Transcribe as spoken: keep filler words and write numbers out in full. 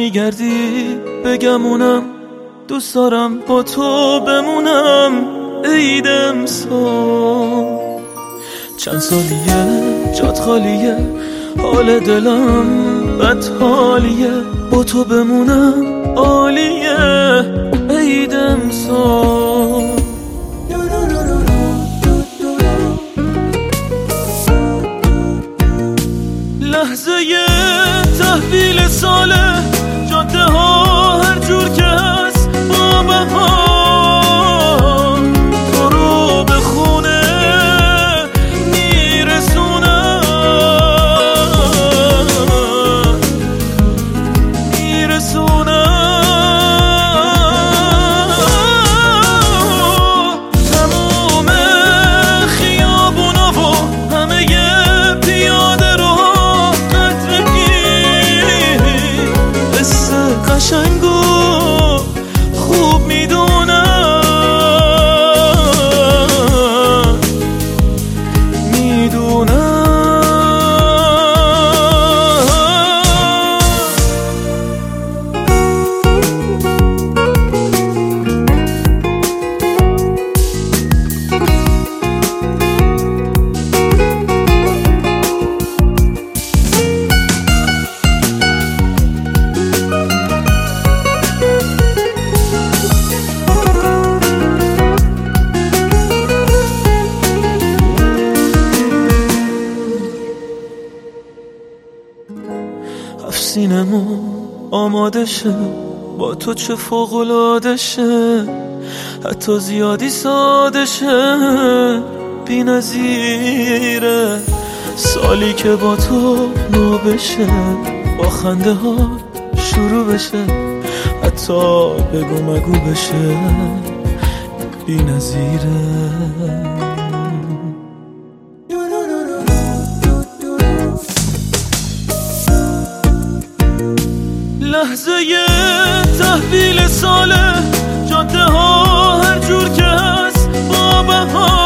برمیگردی بگمونم دوست دارم با تو بمونم. عید امسال چند سالیه جات خالیه، حال دلم بد حالیه، با تو بمونم عالیه. عید امسال لحظه تحویل ساله، جاده ها هر جور که هست با بهار تو رو به خونه میرسونم میرسونم تموم خیابونا و همه پیاده رو قشنگ و خوب میدونم میدونم سینمون آماده شه، با تو چه فوق‌العاده شه، حتی زیادی ساده شه، بی نظیره. سالی که با تو نو بشه، با خنده ها شروع بشه، حتی بگو مگو بشه، بی نظیره. لحظه تحویل ساله، جاده ها هر جور که هست با بهار